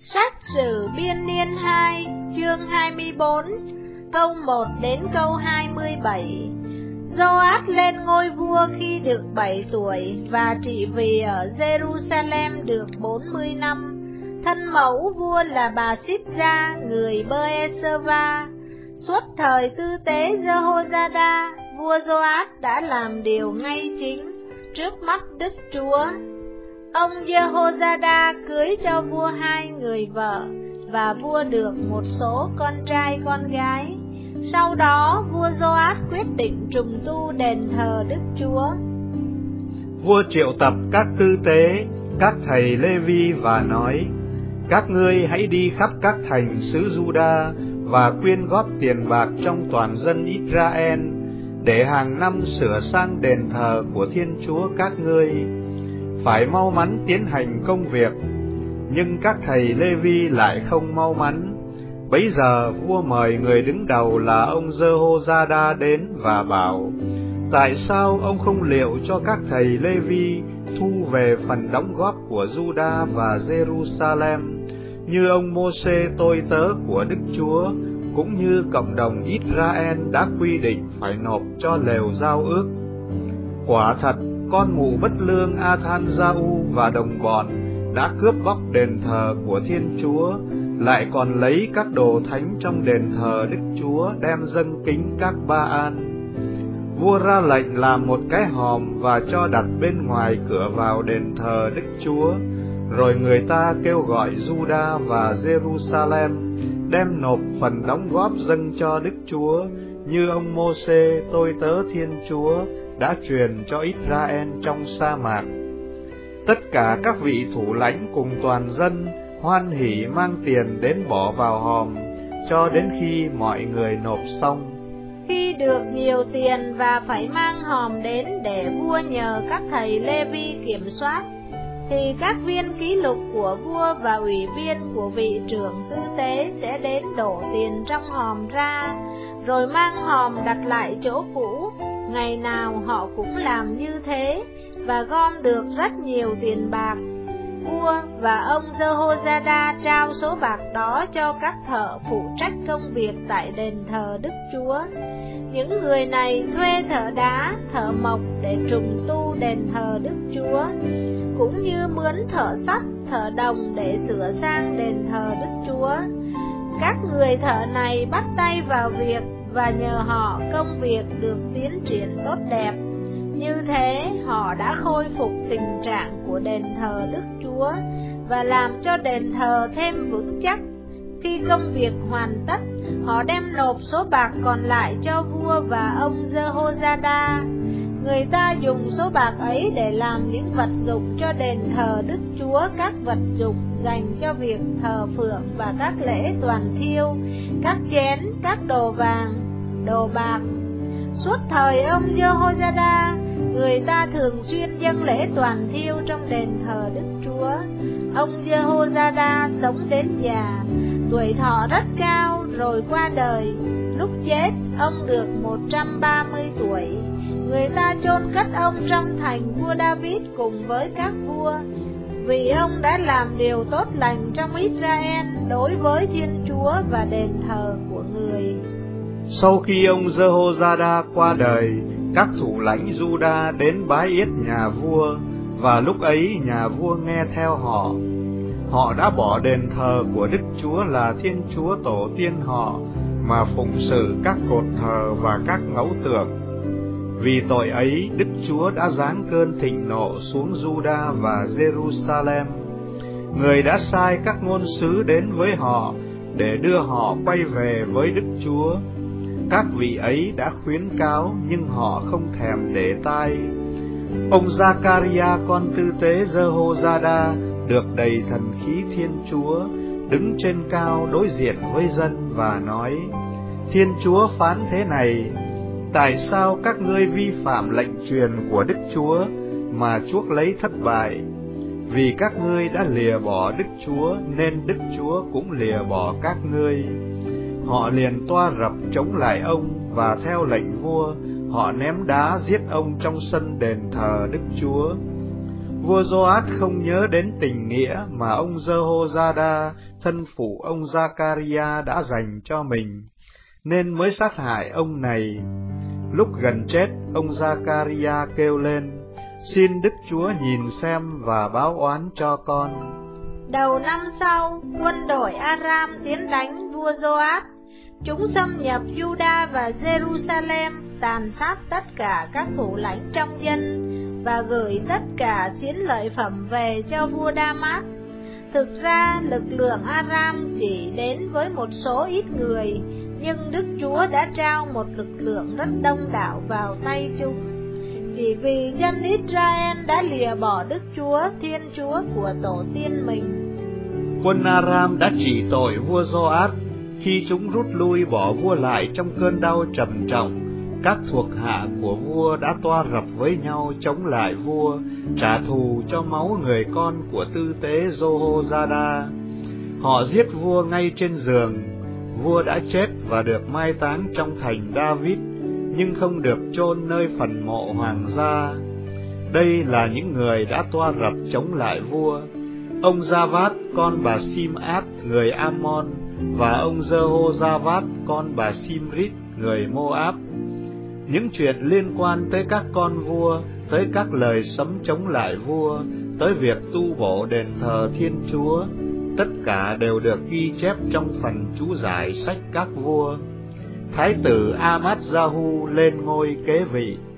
Sách Sử Biên Niên 2, chương 24, câu 1 đến câu 27. Joas lên ngôi vua khi được 7 tuổi và trị vì ở Jerusalem được 40 năm. Thân mẫu vua là bà Sipja, người Beer-seba. Suốt thời tư tế Jehoiada, vua Joas đã làm điều ngay chính trước mắt Đức Chúa. Ông Jehoiada cưới cho vua 2 người vợ, và vua được một số con trai con gái. Sau đó vua Joas quyết định trùng tu đền thờ Đức Chúa. Vua triệu tập các tư tế, các thầy Lê-vi và nói: các ngươi hãy đi khắp các thành xứ Giu-đa và quyên góp tiền bạc trong toàn dân Israel, để hàng năm sửa sang đền thờ của Thiên Chúa các ngươi. Phải mau mắn tiến hành công việc. Nhưng các thầy Lê-vi lại không mau mắn. Bấy giờ vua mời người đứng đầu là ông Jehoiada đến và bảo: tại sao ông không liệu cho các thầy Lê-vi thu về phần đóng góp của Giu-đa và Jerusalem, như ông Mô-sê tôi tớ của Đức Chúa, cũng như cộng đồng Israel đã quy định phải nộp cho lều giao ước. Quả thật, con mụ bất lương Athan-gia-u và đồng bọn đã cướp bóc đền thờ của Thiên Chúa, lại còn lấy các đồ thánh trong đền thờ Đức Chúa đem dâng kính các Ba-an. Vua ra lệnh làm một cái hòm và cho đặt bên ngoài cửa vào đền thờ Đức Chúa, rồi người ta kêu gọi Giu-đa và Jerusalem đem nộp phần đóng góp dâng cho Đức Chúa, như ông Mô-sê tôi tớ Thiên Chúa đã truyền cho Israel trong sa mạc. Tất cả các vị thủ lãnh cùng toàn dân hoan hỉ mang tiền đến bỏ vào hòm, cho đến khi mọi người nộp xong. Khi được nhiều tiền và phải mang hòm đến để vua nhờ các thầy Lê-vi kiểm soát, thì các viên ký lục của vua và ủy viên của vị trưởng tư tế sẽ đến đổ tiền trong hòm ra, rồi mang hòm đặt lại chỗ cũ. Ngày nào họ cũng làm như thế, và gom được rất nhiều tiền bạc. Vua và ông Jehoiada trao số bạc đó cho các thợ phụ trách công việc tại đền thờ Đức Chúa. Những người này thuê thợ đá, thợ mộc để trùng tu đền thờ Đức Chúa, cũng như mướn thợ sắt, thợ đồng để sửa sang đền thờ Đức Chúa. Các người thợ này bắt tay vào việc, và nhờ họ công việc được tiến triển tốt đẹp. Như thế họ đã khôi phục tình trạng của đền thờ Đức Chúa và làm cho đền thờ thêm vững chắc. Khi công việc hoàn tất, họ đem nộp số bạc còn lại cho vua và ông Jehoiada. Người ta dùng số bạc ấy để làm những vật dụng cho đền thờ Đức Chúa, các vật dụng dành cho việc thờ phượng và các lễ toàn thiêu, các chén, các đồ vàng, đồ bạc. Suốt thời ông Jehoiada, người ta thường xuyên dâng lễ toàn thiêu trong đền thờ Đức Chúa. Ông Jehoiada sống đến già, tuổi thọ rất cao rồi qua đời. Lúc chết, ông được 130 tuổi. Người ta chôn cất ông trong thành vua David cùng với các vua, vì ông đã làm điều tốt lành trong Israel đối với Thiên Chúa và đền thờ của người. Sau khi ông Jehoiada qua đời, các thủ lãnh Giu-đa đến bái yết nhà vua, và lúc ấy nhà vua nghe theo họ. Họ đã bỏ đền thờ của Đức Chúa là Thiên Chúa tổ tiên họ, mà phụng sự các cột thờ và các ngẫu tượng. Vì tội ấy, Đức Chúa đã giáng cơn thịnh nộ xuống Giu-đa và Jerusalem. Người đã sai các ngôn sứ đến với họ để đưa họ quay về với Đức Chúa. Các vị ấy đã khuyến cáo, nhưng họ không thèm để tai. Ông Gia-ca-ri-a con tư tế Jehoiada được đầy thần khí Thiên Chúa, đứng trên cao đối diện với dân và nói: Thiên Chúa phán thế này: tại sao các ngươi vi phạm lệnh truyền của Đức Chúa mà chuốc lấy thất bại? Vì các ngươi đã lìa bỏ Đức Chúa, nên Đức Chúa cũng lìa bỏ các ngươi. Họ liền toa rập chống lại ông, và theo lệnh vua, họ ném đá giết ông trong sân đền thờ Đức Chúa. Vua Joas không nhớ đến tình nghĩa mà ông Jehoiada, thân phụ ông Zacharia đã dành cho mình, nên mới sát hại ông này. Lúc gần chết, ông Zacharia kêu lên: "Xin Đức Chúa nhìn xem và báo oán cho con." Đầu năm sau, quân đội Aram tiến đánh vua Joas. Chúng xâm nhập Juda và Jerusalem, tàn sát tất cả các thủ lãnh trong dân và gửi tất cả chiến lợi phẩm về cho vua Đa-mát. Thực ra, lực lượng Aram chỉ đến với một số ít người, nhưng Đức Chúa đã trao một lực lượng rất đông đảo vào tay chúng, chỉ vì dân Israel đã lìa bỏ Đức Chúa, Thiên Chúa của tổ tiên mình. Quân Aram đã trị tội vua Joas. Khi chúng rút lui bỏ vua lại trong cơn đau trầm trọng, các thuộc hạ của vua đã toa rập với nhau chống lại vua, trả thù cho máu người con của tư tế Jehoiada. Họ giết vua ngay trên giường. Vua đã chết và được mai táng trong thành David, nhưng không được chôn nơi phần mộ hoàng gia. Đây là những người đã toa rập chống lại vua: ông Gia-vát con bà Sim-át người Ammon và ông Jehoshaphat con bà Simrit người Moab. Những chuyện liên quan tới các con vua, tới các lời sấm chống lại vua, tới việc tu bổ đền thờ Thiên Chúa, tất cả đều được ghi chép trong phần chú giải sách các vua. Thái tử Amazjahu lên ngôi kế vị.